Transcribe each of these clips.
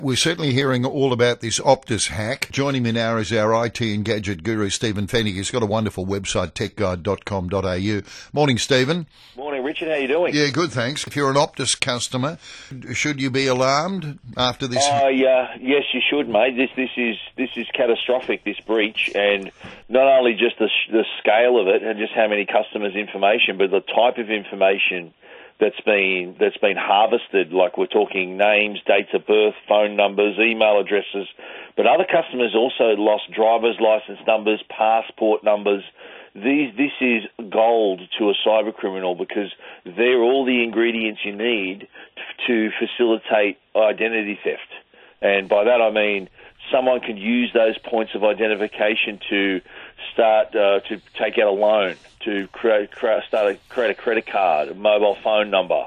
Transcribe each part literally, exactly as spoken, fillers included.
We're certainly hearing all about this Optus hack. Joining me now is our I T and gadget guru, Stephen Fennick. He's got a wonderful website, tech guide dot com dot a u. Morning, Stephen. Morning, Richard. How you doing? Yeah, good, thanks. If you're an Optus customer, should you be alarmed after this? Uh, yeah, yes, you should, mate. This this is this is catastrophic, this breach, and not only just the, the scale of it and just how many customers' information, but the type of information that's been that's been harvested. Like, we're talking names, dates of birth, phone numbers, email addresses. But other customers also lost driver's license numbers, passport numbers. These this is gold to a cyber criminal, because they're all the ingredients you need to facilitate identity theft. And by that I mean someone can use those points of identification to start uh, to take out a loan, to create, create, start a, create a credit card, a mobile phone number.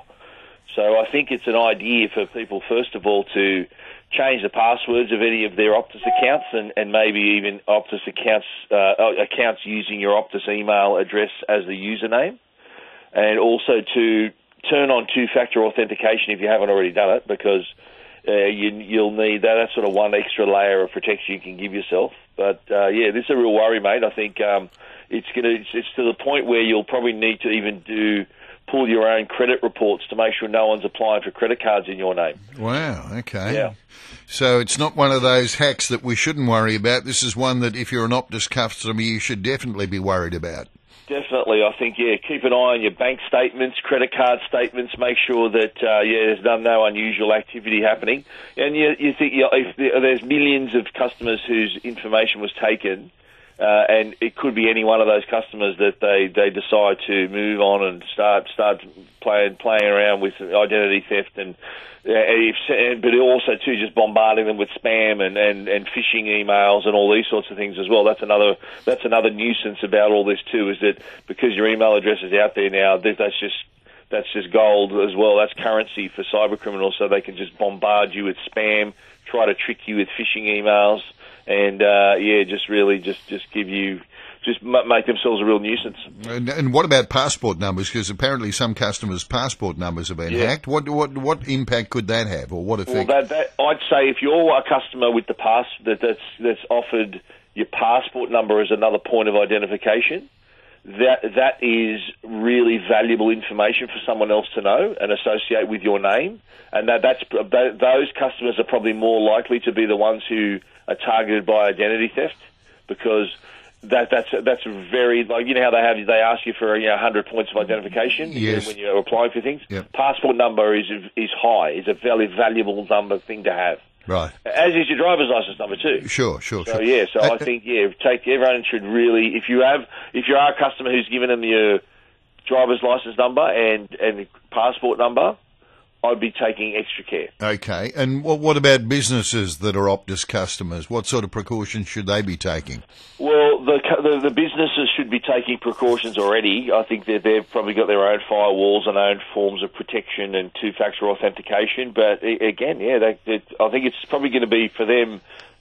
So I think it's an idea for people, first of all, to change the passwords of any of their Optus accounts, and, and maybe even Optus accounts uh, accounts using your Optus email address as the username, and also to turn on two-factor authentication if you haven't already done it, because uh, you, you'll need that. That's sort of one extra layer of protection you can give yourself. But uh, yeah, this is a real worry, mate. I think um, it's going to it's, it's to the point where you'll probably need to even do. pull your own credit reports to make sure no one's applying for credit cards in your name. Wow, okay. Yeah. So it's not one of those hacks that we shouldn't worry about. This is one that if you're an Optus customer, you should definitely be worried about. Definitely. I think, yeah, keep an eye on your bank statements, credit card statements, make sure that, uh, yeah, there's no, no unusual activity happening. And you, you think, you know, if there's millions of customers whose information was taken, Uh, and it could be any one of those customers that they, they decide to move on and start start playing playing around with identity theft, and uh, if, but also too just bombarding them with spam and, and, and phishing emails and all these sorts of things as well. That's another that's another nuisance about all this too, is that because your email address is out there now, that's just that's just gold as well. That's currency for cyber criminals, so they can just bombard you with spam, try to trick you with phishing emails. And, uh, yeah, just really just, just give you, just m- make themselves a real nuisance. And, and what about passport numbers? Because apparently some customers' passport numbers have been yeah. hacked. What, what, what impact could that have, or what effect? Well, that, that, I'd say if you're a customer with the pass, that, that's, that's offered your passport number as another point of identification, that, that is really valuable information for someone else to know and associate with your name. And that, that's, those customers are probably more likely to be the ones who are targeted by identity theft, because that that's that's very, like, you know how they have they ask you for, you know, one hundred points of identification yes. when you're applying for things. Yep. Passport number is is high, is a very valuable number thing to have. Right. As is your driver's license number too. Sure, sure, so, sure. yeah, so uh, I think yeah, take everyone should really, if you have if you are a customer who's given them your driver's license number and and passport number, I'd be taking extra care. Okay. And what, what about businesses that are Optus customers? What sort of precautions should they be taking? Well, the the, the businesses should be taking precautions already. I think that they've probably got their own firewalls and own forms of protection and two-factor authentication. But again, yeah, they, they, I think it's probably going to be for them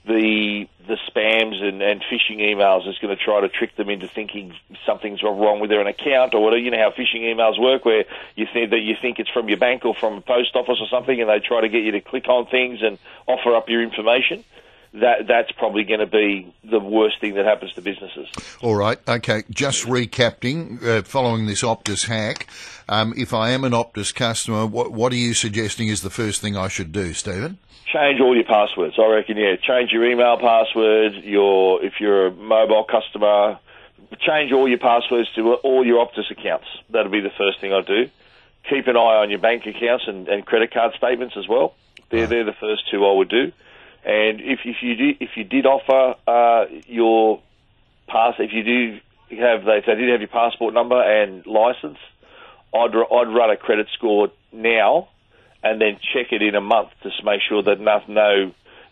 the the spams and, and phishing emails is going to try to trick them into thinking something's wrong with their account, or whatever. You know how phishing emails work, where you think that you think it's from your bank or from a post office or something, and they try to get you to click on things and offer up your information. That that's probably going to be the worst thing that happens to businesses. All right, okay. Just recapping, uh, following this Optus hack, um, if I am an Optus customer, what what are you suggesting is the first thing I should do, Stephen? Change all your passwords. I reckon, yeah. Change your email password. Your if you're a mobile customer, change all your passwords to all your Optus accounts. That'll be the first thing I'd do. Keep an eye on your bank accounts and, and credit card statements as well. They're Right. they're the first two I would do. And if if you did if you did offer uh, your pass, if you do have if they did have your passport number and license, I'd I'd run a credit score now, and then check it in a month to make sure that no no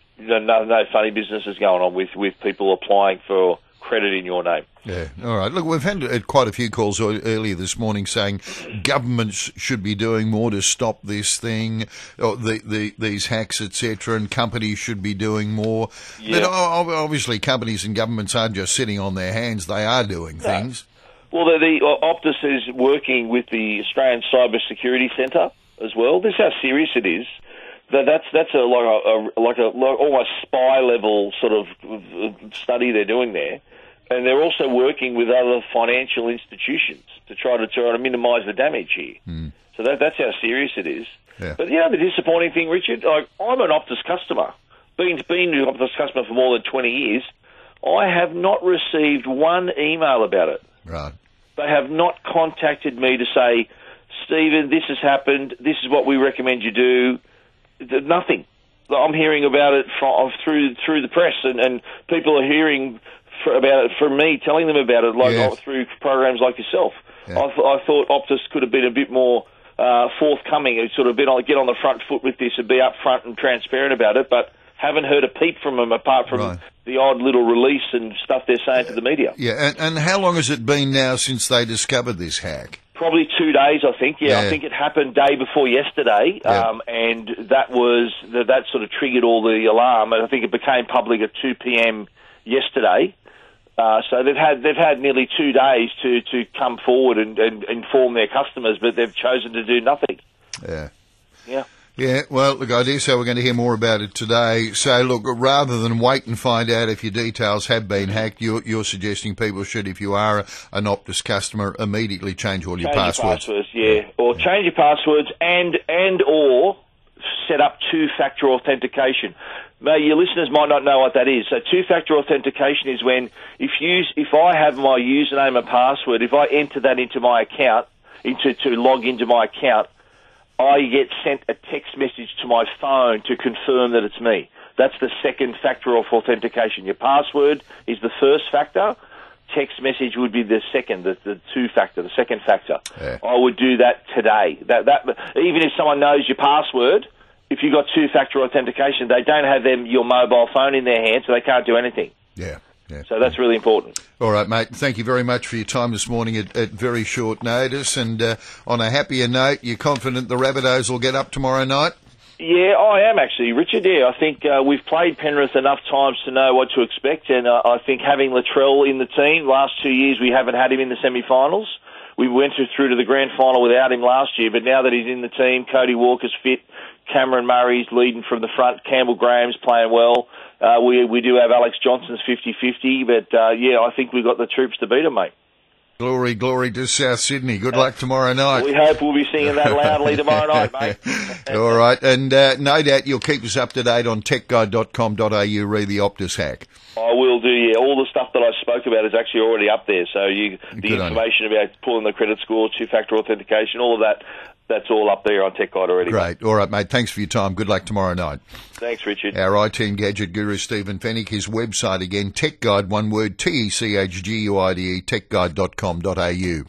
no, no funny business is going on with, with people applying for credit in your name. Yeah, all right. Look, we've had quite a few calls earlier this morning saying governments should be doing more to stop this thing, or the, the, these hacks, et cetera, and companies should be doing more. Yeah. But obviously companies and governments aren't just sitting on their hands, they are doing No. things. Well, the, the uh, Optus is working with the Australian Cyber Security Centre as well. This is how serious it is. that, that's that's a like a, a like a like almost spy level sort of study they're doing there, and they're also working with other financial institutions to try to try to minimise the damage here. Mm. So that, that's how serious it is. Yeah. But you know the disappointing thing, Richard, like, I'm an Optus customer. Being been an Optus customer for more than twenty years, I have not received one email about it. Right. They have not contacted me to say, Stephen, this has happened. This is what we recommend you do. Nothing. I'm hearing about it from, through through the press, and, and people are hearing for, about it from me, telling them about it, like yes. through programs like yourself. Yeah. I, th- I thought Optus could have been a bit more uh, forthcoming, and sort of been get on the front foot with this and be upfront and transparent about it, but haven't heard a peep from them apart from right. the odd little release and stuff they're saying to the media. Yeah, and, and how long has it been now since they discovered this hack? Probably two days, I think. Yeah, yeah. I think it happened day before yesterday, yeah. um, and that was that, that sort of triggered all the alarm. And I think it became public at two p.m. yesterday. Uh, so they've had they've had nearly two days to, to come forward and, and inform their customers, but they've chosen to do nothing. Yeah. Yeah. Yeah, well, look, I dare say we're going to hear more about it today. So, look, rather than wait and find out if your details have been hacked, you're, you're suggesting people should, if you are an Optus customer, immediately change all your change passwords. Your passwords, yeah, or change your passwords and and or set up two-factor authentication. Now, your listeners might not know what that is. So, two-factor authentication is when if you if I have my username and password, if I enter that into my account, into to log into my account, I get sent a text message to my phone to confirm that it's me. That's the second factor of authentication. Your password is the first factor. Text message would be the second, the, the two factor, the second factor. Yeah. I would do that today. That, that even if someone knows your password, if you've got two factor authentication, they don't have them your mobile phone in their hand, so they can't do anything. Yeah. Yeah. So that's really important. All right, mate. Thank you very much for your time this morning at, at very short notice. And uh, on a happier note, you're confident the Rabbitohs will get up tomorrow night? Yeah, I am actually, Richard. Yeah, I think uh, we've played Penrith enough times to know what to expect, and uh, I think having Latrell in the team, last two years we haven't had him in the semi-finals. We went through to the grand final without him last year, but now that he's in the team, Cody Walker's fit, Cameron Murray's leading from the front, Campbell Graham's playing well. Uh, we we do have Alex Johnson's fifty-fifty, but uh, yeah, I think we've got the troops to beat him, mate. Glory, glory to South Sydney. Good luck tomorrow night. We hope we'll be singing that loudly tomorrow night, mate. All right, and uh, no doubt you'll keep us up to date on tech guide dot com dot a u, re the Optus hack. I will do, yeah. All the stuff that I spoke about is actually already up there. So you, the Good information about pulling the credit score, two-factor authentication, all of that, that's all up there on Tech Guide already. Great. Mate. All right, mate. Thanks for your time. Good luck tomorrow night. Thanks, Richard. Our I T and gadget guru, Stephen Fennick, his website again, TechGuide, one word, T E C H G U I D E, tech guide dot com dot a u.